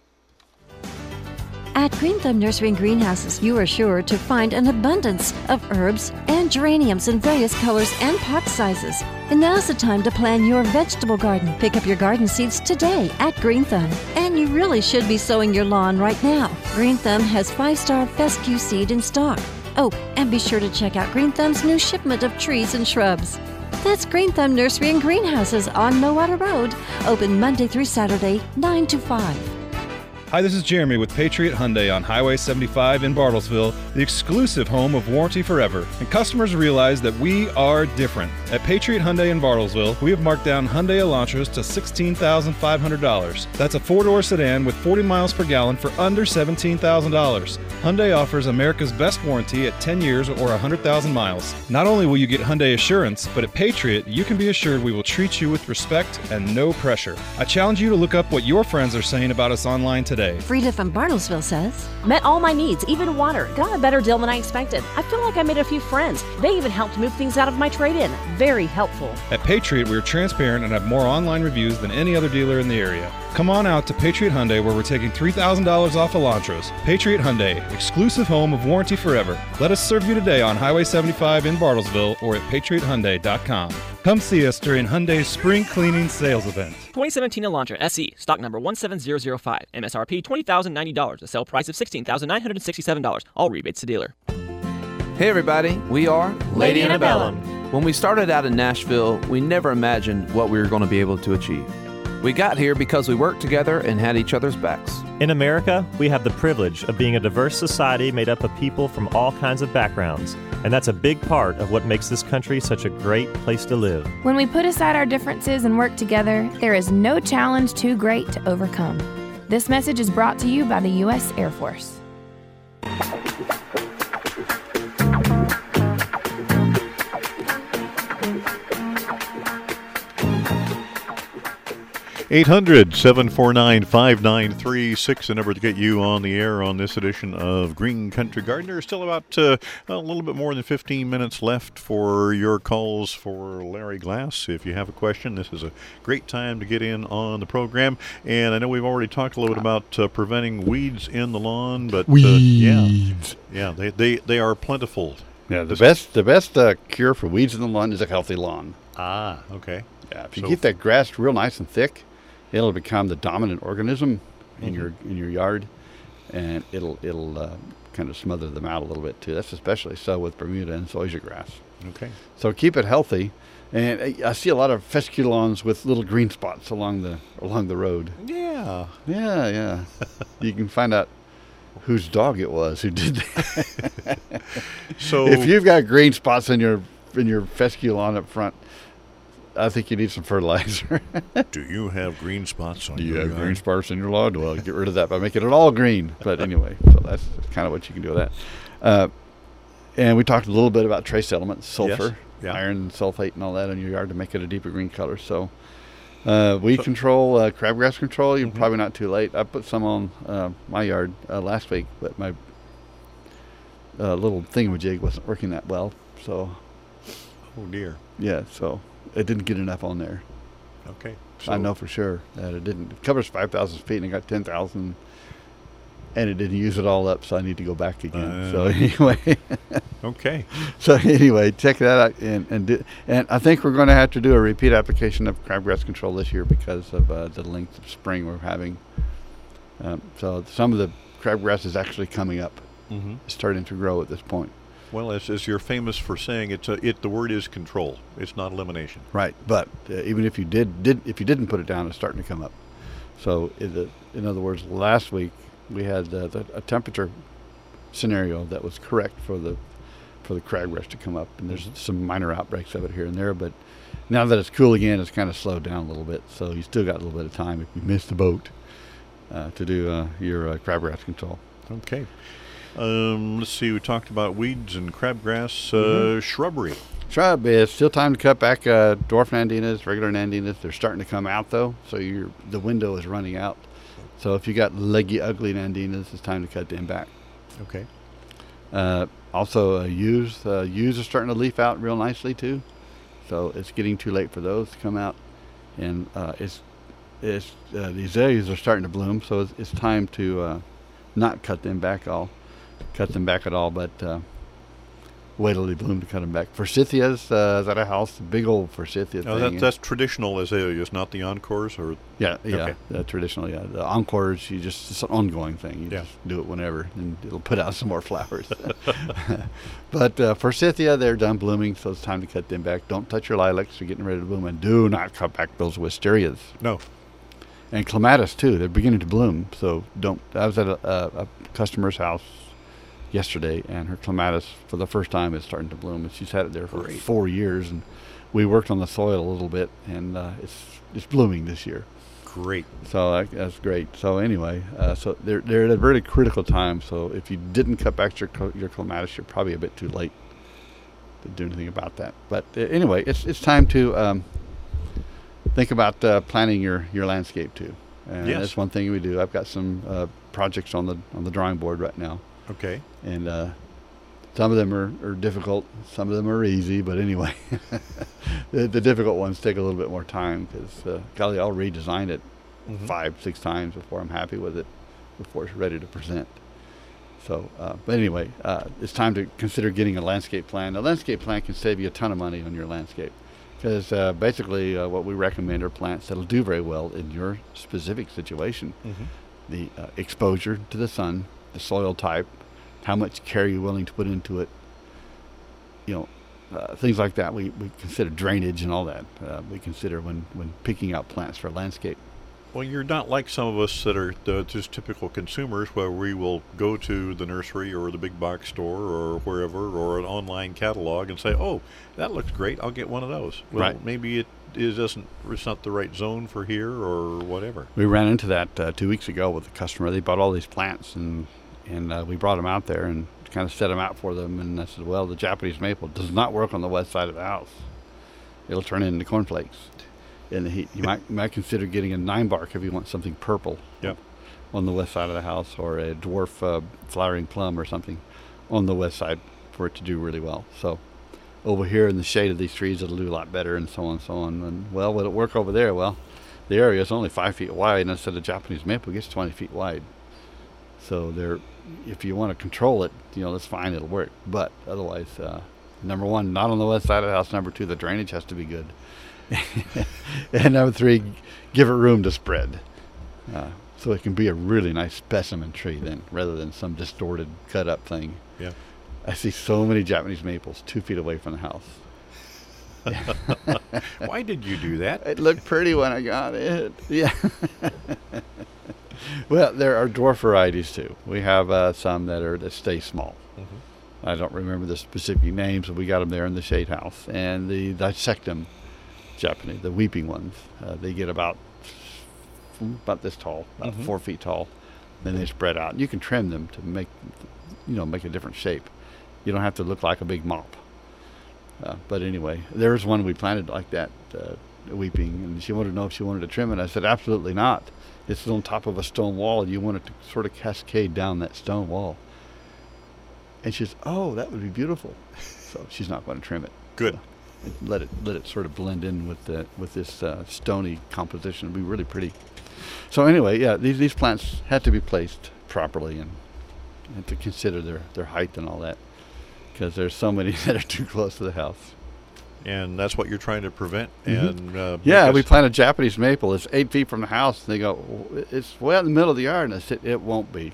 At Green Thumb Nursery and Greenhouses, you are sure to find an abundance of herbs and geraniums in various colors and pot sizes. And now's the time to plan your vegetable garden. Pick up your garden seeds today at Green Thumb. And you really should be sowing your lawn right now. Green Thumb has five-star fescue seed in stock. Oh, and be sure to check out Green Thumb's new shipment of trees and shrubs. That's Green Thumb Nursery and Greenhouses on Nowata Road, open Monday through Saturday, nine to five. Hi, this is Jeremy with Patriot Hyundai on Highway seventy-five in Bartlesville, the exclusive home of Warranty Forever. And customers realize that we are different. At Patriot Hyundai in Bartlesville, we have marked down Hyundai Elantras to sixteen thousand five hundred dollars. That's a four-door sedan with forty miles per gallon for under seventeen thousand dollars. Hyundai offers America's best warranty at ten years or one hundred thousand miles. Not only will you get Hyundai Assurance, but at Patriot, you can be assured we will treat you with respect and no pressure. I challenge you to look up what your friends are saying about us online today. Frida from Bartlesville says, Met all my needs, even water. Got a better deal than I expected. I feel like I made a few friends. They even helped move things out of my trade-in. Very helpful. At Patriot, we are transparent and have more online reviews than any other dealer in the area. Come on out to Patriot Hyundai where we're taking three thousand dollars off Elantras. Patriot Hyundai, exclusive home of Warranty Forever. Let us serve you today on Highway seventy-five in Bartlesville or at patriot hyundai dot com. Come see us during Hyundai's Spring Cleaning Sales Event. twenty seventeen Elantra S E, stock number one seven zero zero five, M S R P twenty thousand ninety dollars, a sale price of sixteen thousand nine hundred sixty-seven dollars, all rebates to dealer. Hey everybody, we are Lady Antebellum. When we started out in Nashville, we never imagined what we were going to be able to achieve. We got here because we worked together and had each other's backs. In America, we have the privilege of being a diverse society made up of people from all kinds of backgrounds, and that's a big part of what makes this country such a great place to live. When we put aside our differences and work together, there is no challenge too great to overcome. This message is brought to you by the U S Air Force. eight hundred, seven four nine, five nine three six, the number to get you on the air on this edition of Green Country Gardener. Still about uh, a little bit more than fifteen minutes left for your calls for Larry Glass. If you have a question, this is a great time to get in on the program. And I know we've already talked a little bit about uh, preventing weeds in the lawn, but uh, yeah, yeah, they, they, they are plentiful. Yeah, the best the best uh, cure for weeds in the lawn is a healthy lawn. Ah, okay. Yeah, if you So- keep that grass real nice and thick, it'll become the dominant organism in Mhm. your in your yard, and it'll it'll uh, kind of smother them out a little bit too. That's especially so with Bermuda and zoysia grass. Okay. So keep it healthy, and I- I see a lot of fescue lawns with little green spots along the along the road. Yeah. Yeah, yeah. You can find out whose dog it was who did that. So- if you've got green spots in your in your fescue lawn up front, I think you need some fertilizer. Do you have green spots on Do you your have yard? green spots in your lawn? Well, get rid of that by making it all green. But anyway, so that's kind of what you can do with that. Uh, and we talked a little bit about trace elements, sulfur, yeah. iron, sulfate, and all that in your yard to make it a deeper green color. So uh, weed control, uh, crabgrass control, you're Mm-hmm. probably not too late. I put some on uh, my yard uh, last week, but my uh, little thingamajig wasn't working that well. So, Oh, dear. yeah, so it didn't get enough on there. Okay. I So- know for sure that it didn't. It covers five thousand feet and it got ten thousand, and it didn't use it all up, so I need to go back again. so Uh, anyway. Okay. So anyway, check that out, and and, do, and I think we're going to have to do a repeat application of crabgrass control this year because of uh, the length of spring we're having. Um, so some of the crabgrass is actually coming up, Mhm. it's starting to grow at this point. Well, as, as you're famous for saying, it's a, it. The word is control. It's not elimination. Right, but uh, even if you did, did if you didn't put it down, it's starting to come up. So, in, the, in other words, last week we had uh, the, a temperature scenario that was correct for the for the crabgrass to come up, and there's some minor outbreaks of it here and there. But now that it's cool again, it's kind of slowed down a little bit. So you still got a little bit of time if you missed the boat uh, to do uh, your uh, crabgrass control. Okay. Um, let's see. We talked about weeds and crabgrass, uh, Mhm. shrubbery. Shrub, it's still time to cut back uh, dwarf nandinas, regular nandinas. They're starting to come out though, so your the window is running out. So if you got leggy, ugly nandinas, it's time to cut them back. Okay. Uh, also, uh, yews, uh, yews are starting to leaf out real nicely too. So it's getting too late for those to come out, and uh, it's it's uh, the azaleas are starting to bloom. So it's, it's time to uh, not cut them back all, cut them back at all, but. Uh, Wait till they bloom to cut them back. Forsythias, uh, is at a house, big old forsythia Oh, thing. that, that's traditional azaleas, not the encores, or Yeah, yeah, Okay. uh, traditional, yeah. The encores, you just, it's an ongoing thing. You Yeah. just do it whenever, and it'll put out some more flowers. But uh, forsythia, they're done blooming, so it's time to cut them back. Don't touch your lilacs, they're getting ready to bloom, and do not cut back those wisterias. No. And clematis too. They're beginning to bloom. So don't. I was at a, a, a customer's house yesterday, and her clematis for the first time is starting to bloom. And she's had it there for Great. four years, and we worked on the soil a little bit, and uh, it's it's blooming this year. Great. So that, that's great. So anyway, uh, so they're they're at a very critical time. So if you didn't cut back your cl- your clematis, you're probably a bit too late to do anything about that. But uh, anyway, it's it's time to um, think about uh, planning your, your landscape too. And yes. that's one thing we do. I've got some uh, projects on the on the drawing board right now. Okay. And uh, some of them are, are difficult. Some of them are easy. But anyway, the, the difficult ones take a little bit more time because, uh, golly, I'll redesign it mm-hmm. five, six times before I'm happy with it, before it's ready to present. So, uh, but anyway, uh, it's time to consider getting a landscape plan. A landscape plan can save you a ton of money on your landscape because uh, basically uh, what we recommend are plants that'll do very well in your specific situation. Mm-hmm. The uh, exposure to the sun, the soil type, how much care you're willing to put into it, you know, uh, things like that. We, we consider drainage and all that. Uh, we consider when, when picking out plants for landscape. Well, you're not like some of us that are the, just typical consumers where we will go to the nursery or the big box store or wherever or an online catalog and say, oh, that looks great, I'll get one of those. Well, right. maybe it is isn't it's not the right zone for here or whatever. We ran into that uh, two weeks ago with a customer. They bought all these plants and and uh, we brought them out there and kind of set them out for them. And I said, well, the Japanese maple does not work on the west side of the house. It'll turn into cornflakes. And he, you might you might consider getting a nine bark if you want something purple yep. on the west side of the house, or a dwarf uh, flowering plum or something on the west side for it to do really well. So over here in the shade of these trees, it'll do a lot better, and so on and so on. And well, will it work over there? Well, the area is only five feet wide, and instead of Japanese maple, it gets twenty feet wide. So there, if you want to control it, you know, that's fine, it'll work. But otherwise, uh, number one, not on the west side of the house. Number two, the drainage has to be good. And number three, give it room to spread. Uh, so it can be a really nice specimen tree then, rather than some distorted, cut up thing. Yeah. I see so many Japanese maples two feet away from the house. Why did you do that? It looked pretty when I got it. Yeah. Well, there are dwarf varieties too. We have uh, some that are that stay small. Mm-hmm. I don't remember the specific names, but we got them there in the shade house. And the dissectum Japanese, the weeping ones, uh, they get about about this tall, about mm-hmm. four feet tall. Then they spread out. You can trim them to make, you know, make a different shape. You don't have to look like a big mop. Uh, but anyway, there was one we planted like that, uh, weeping, and she wanted to know if she wanted to trim it. I said, absolutely not. It's on top of a stone wall, and you want it to sort of cascade down that stone wall. And she says, oh, that would be beautiful. So she's not going to trim it. Good. So let it let it sort of blend in with the with this uh, stony composition. It'd be really pretty. So anyway, yeah, these these plants had to be placed properly and and to consider their their height and all that, because there's so many that are too close to the house. And that's what you're trying to prevent. Mm-hmm. And uh, yeah, we planted Japanese maple. It's eight feet from the house. And they go, it's way out in the middle of the yard. And I said, it won't be.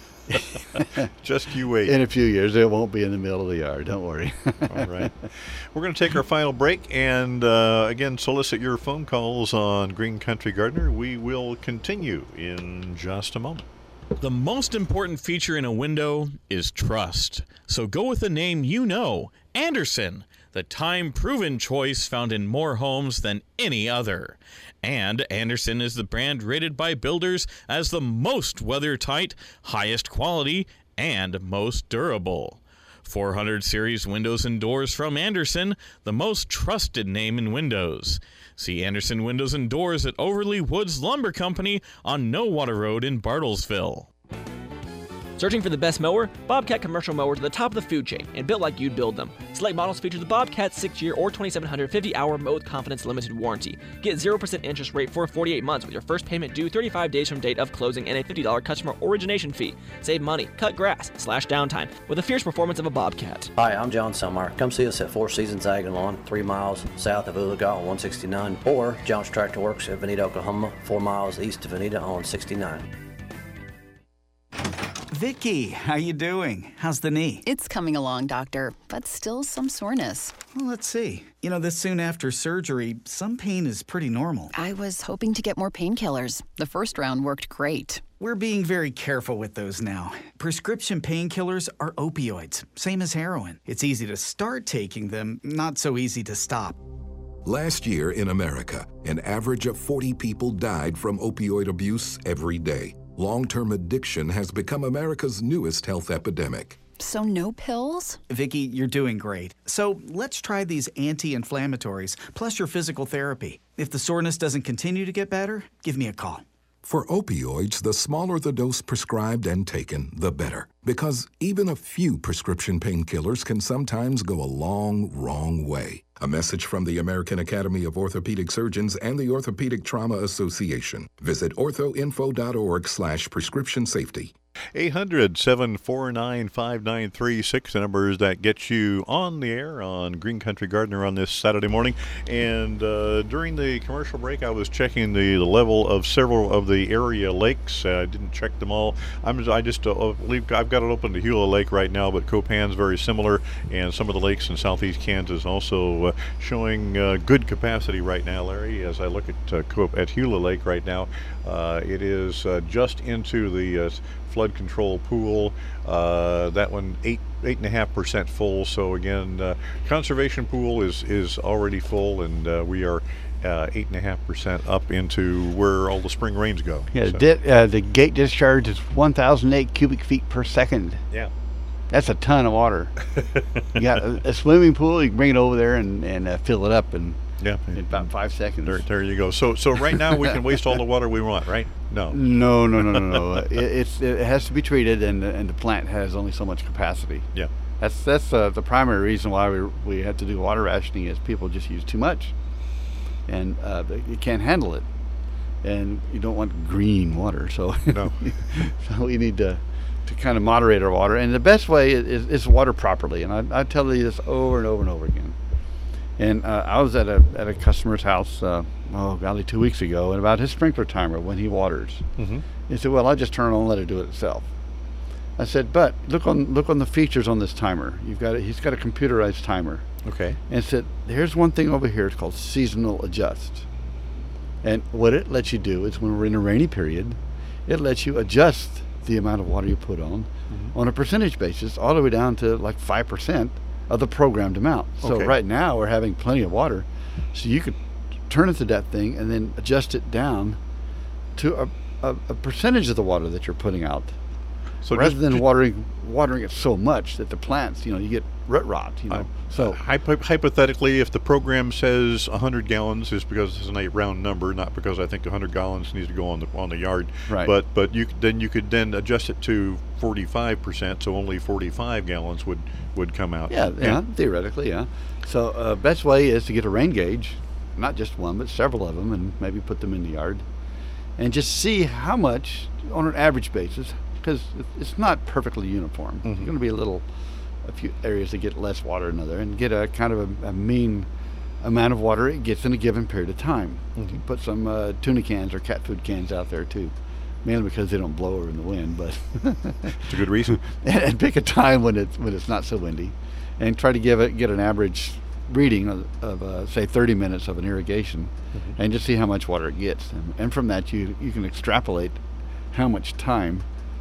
Just you wait. In a few years, it won't be in the middle of the yard. Don't worry. All right. We're going to take our final break and, uh, again, solicit your phone calls on Green Country Gardener. We will continue in just a moment. The most important feature in a window is trust. So go with the name you know, Andersen, the time-proven choice found in more homes than any other. And Andersen is the brand rated by builders as the most weather-tight, highest quality, and most durable. four hundred series windows and doors from Andersen, the most trusted name in windows. See Andersen Windows and Doors at Overly Woods Lumber Company on Nowater Road in Bartlesville. Searching for the best mower? Bobcat commercial mowers are the top of the food chain and built like you'd build them. Select models feature the Bobcat six-year or twenty-seven fifty hour Mow with Confidence limited warranty. Get zero percent interest rate for forty-eight months with your first payment due thirty-five days from date of closing and a fifty dollars customer origination fee. Save money, cut grass, slash downtime with the fierce performance of a Bobcat. Hi, I'm John Selmeyer. Come see us at Four Seasons Ag and Lawn, three miles south of Oologah on one sixty-nine, or John's Tractor Works at Veneta, Oklahoma, four miles east of Veneta on sixty-nine. Vicky, how you doing? How's the knee? It's coming along, doctor, but still some soreness. Well, let's see. You know, this soon after surgery, some pain is pretty normal. I was hoping to get more painkillers. The first round worked great. We're being very careful with those now. Prescription painkillers are opioids, same as heroin. It's easy to start taking them, not so easy to stop. Last year in America, an average of forty people died from opioid abuse every day. Long-term addiction has become America's newest health epidemic. So no pills? Vicky, you're doing great. So let's try these anti-inflammatories, plus your physical therapy. If the soreness doesn't continue to get better, give me a call. For opioids, the smaller the dose prescribed and taken, the better. Because even a few prescription painkillers can sometimes go a long, wrong way. A message from the American Academy of Orthopedic Surgeons and the Orthopedic Trauma Association. Visit orthoinfo.org slash prescription safety. eight hundred, seven four nine, five nine three six, the numbers that get you on the air on Green Country Gardener on this Saturday morning. And uh, during the commercial break, I was checking the, the level of several of the area lakes. Uh, I didn't check them all. I'm, I just uh, leave, I've got it open to Hula Lake right now, but Copan's very similar, and some of the lakes in southeast Kansas also uh, showing uh, good capacity right now, Larry. As I look at uh, Cop- at Hula Lake right now, uh, it is uh, just into the uh, flood control pool. Uh, that one eight eight and a half percent full. So again, uh, conservation pool is is already full, and uh, we are uh, eight and a half percent up into where all the spring rains go. Yeah, so. di- uh, the gate discharge is one thousand eight cubic feet per second. Yeah. That's a ton of water. You got a, a swimming pool, you can bring it over there and, and uh, fill it up in, yeah. in about five seconds. There, there you go. So so right now we can waste all the water we want, right? No. No, no, no, no, no. it, it's, it has to be treated, and, and the plant has only so much capacity. Yeah. That's that's uh, the primary reason why we, we had to do water rationing is people just use too much. And uh, you can't handle it. And you don't want green water. So, no. So we need to... to kind of moderate our water, and the best way is, is, is water properly. And I, I tell you this over and over and over again. And uh, I was at a at a customer's house, uh, oh golly, two weeks ago, and about his sprinkler timer when he waters. Mm-hmm. He said, "Well, I just turn it on and let it do it itself." I said, "But look on look on the features on this timer. You've got a, he's got a computerized timer." Okay. And said, "Here's one thing over here. It's called seasonal adjust. And what it lets you do is when we're in a rainy period, it lets you adjust the amount of water you put on mm-hmm. on a percentage basis all the way down to like five percent of the programmed amount. So okay. right now we're having plenty of water, so you could turn it to that thing and then adjust it down to a, a, a percentage of the water that you're putting out. So rather just, than just, watering watering it so much that the plants, you know, you get root rot, you know. Uh, so hypo- hypothetically, if the program says one hundred gallons, is because it's a round number, not because I think one hundred gallons needs to go on the on the yard. Right. But but you then you could then adjust it to forty-five percent, so only forty-five gallons would would come out. Yeah, yeah, yeah theoretically, yeah. So uh, best way is to get a rain gauge, not just one, but several of them, and maybe put them in the yard, and just see how much on an average basis. Because it's not perfectly uniform. Mm-hmm. There's going to be a little, a few areas that get less water than other, and get a kind of a, a mean amount of water it gets in a given period of time. Mm-hmm. You put some uh, tuna cans or cat food cans out there too, mainly because they don't blow over in the wind. But it's a good reason. and, and pick a time when it's when it's not so windy, and try to give it get an average reading of, of uh, say thirty minutes of an irrigation, mm-hmm. and just see how much water it gets, and, and from that you you can extrapolate how much time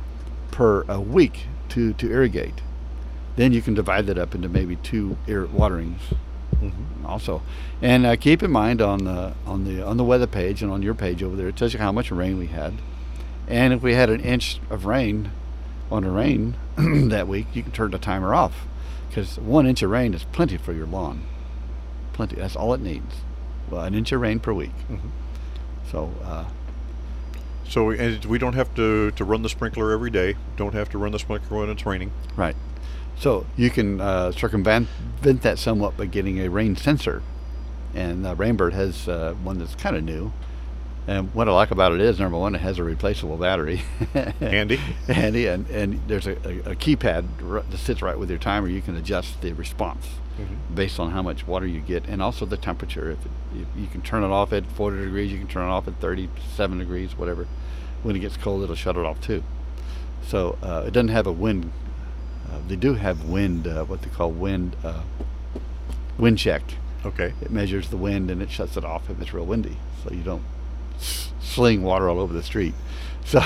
per a week to, to irrigate. Then you can divide that up into maybe two ir- waterings mm-hmm. also. And uh, keep in mind on the on the on the weather page and on your page over there, it tells you how much rain we had. And if we had an inch of rain on the rain that week, you can turn the timer off, because one inch of rain is plenty for your lawn. Plenty. That's all it needs. Well, an inch of rain per week. Mm-hmm. So. Uh, So and we don't have to, to run the sprinkler every day. Don't have to run the sprinkler when it's raining. Right. So you can uh, circumvent that somewhat by getting a rain sensor. And uh, Rainbird has uh, one that's kind of new. And what I like about it is, number one, it has a replaceable battery. Handy. Handy. And, and there's a, a, a keypad that sits right with your timer. You can adjust the response mm-hmm. based on how much water you get, and also the temperature. If, it, if you can turn it off at forty degrees, you can turn it off at thirty-seven degrees, whatever. When it gets cold, it'll shut it off too. So uh, it doesn't have a wind. Uh, they do have wind, uh, what they call wind uh, wind check. Okay. It measures the wind and it shuts it off if it's real windy, so you don't s- sling water all over the street. So,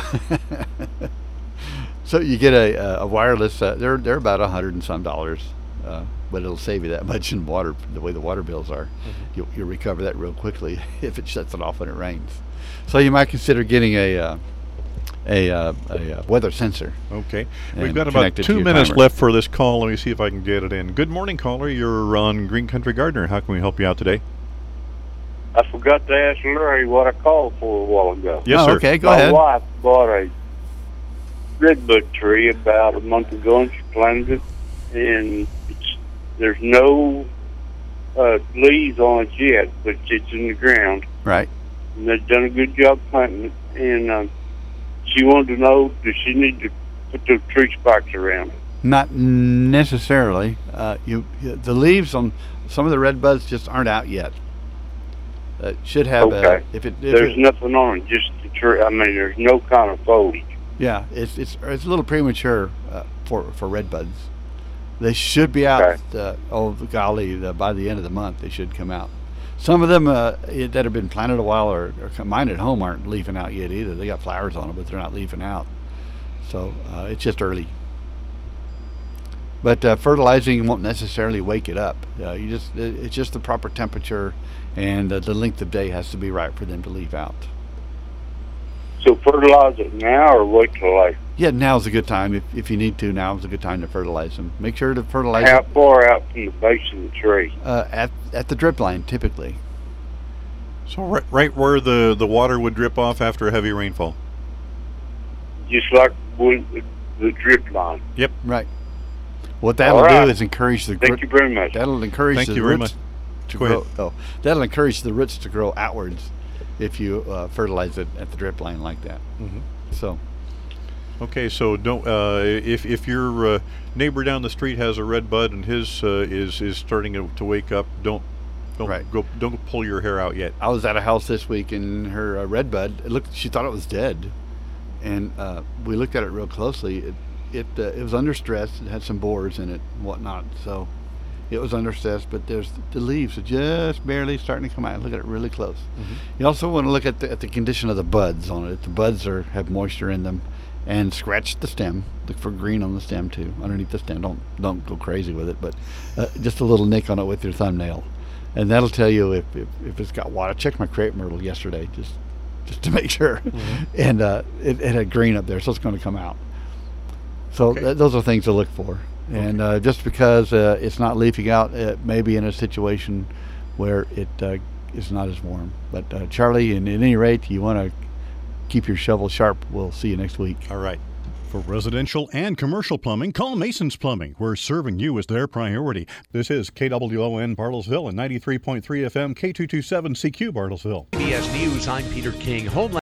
so you get a, a wireless. Uh, they're they're about a hundred and some dollars, uh, but it'll save you that much in water. The way the water bills are, mm-hmm. you'll, you'll recover that real quickly if it shuts it off when it rains. So you might consider getting a uh, a, uh, a uh, weather sensor. Okay. We've got about two minutes timer. left for this call. Let me see if I can get it in. Good morning, caller. You're on Green Country Gardener. How can we help you out today? I forgot to ask Larry what I called for a while ago. Yes, oh, sir. Okay, go My ahead. My wife bought a redbud tree about a month ago, and she planted it, and it's, there's no uh, leaves on it yet, but it's in the ground. Right. And they've done a good job planting it, and um, she wanted to know, does she need to put those tree spikes around it? Not necessarily. Uh, you, you the leaves on some of the red buds just aren't out yet. Uh, should have Okay. a, if it if There's it, nothing on it, just the tree. I mean, there's no kind of foliage. yeah, it's it's it's a little premature uh, for for red buds. They should be out. Okay. Uh, oh golly, uh, by the end of the month they should come out. Some of them uh, it, that have been planted a while or, or mine at home aren't leafing out yet either. They got flowers on them, but they're not leafing out. So uh, it's just early. But uh, fertilizing won't necessarily wake it up. Uh, you just it, it's just the proper temperature, and uh, the length of day has to be right for them to leaf out. So fertilize it now or wait till later? Yeah, now's a good time. If if you need to, now's a good time to fertilize them. Make sure to fertilize How it, far out from the base of the tree? uh, at at the drip line typically. So right, right where the, the water would drip off after a heavy rainfall. Just like with the drip line. Yep. Right. What that'll All right. do is encourage the. Thank gr- you very much. That'll encourage Thank the you very roots much. to Go grow. ahead. Oh, that'll encourage the roots to grow outwards if you uh, fertilize it at the drip line like that. Mm-hmm. So. Okay, so don't uh, if if your uh, neighbor down the street has a red bud and his uh, is is starting to, to wake up, don't don't Right. go don't pull your hair out yet. I was at a house this week and her uh, red bud. It looked. She thought it was dead, and uh, we looked at it real closely. It it uh, it was under stress. It had some borers in it and whatnot. So it was under stress. But there's the leaves are just barely starting to come out. Look at it really close. Mm-hmm. You also want to look at the at the condition of the buds on it. If the buds are have moisture in them, and scratch the stem. Look for green on the stem too, underneath the stem. Don't don't go crazy with it, but uh, just a little nick on it with your thumbnail, and that'll tell you if, if, if it's got water. I checked my crepe myrtle yesterday just just to make sure, Mm-hmm. and uh, it, it had green up there, so it's going to come out. So Okay. th- those are things to look for. And uh, just because uh, it's not leafing out, it may be in a situation where it uh, is not as warm. But uh, Charlie, in, at any rate, you want to keep your shovel sharp. We'll see you next week. All right. For residential and commercial plumbing, call Mason's Plumbing. We're serving you as their priority. This is K W O N Bartlesville and ninety-three point three F M K two twenty-seven C Q Bartlesville. C B S News, I'm Peter King. Homeland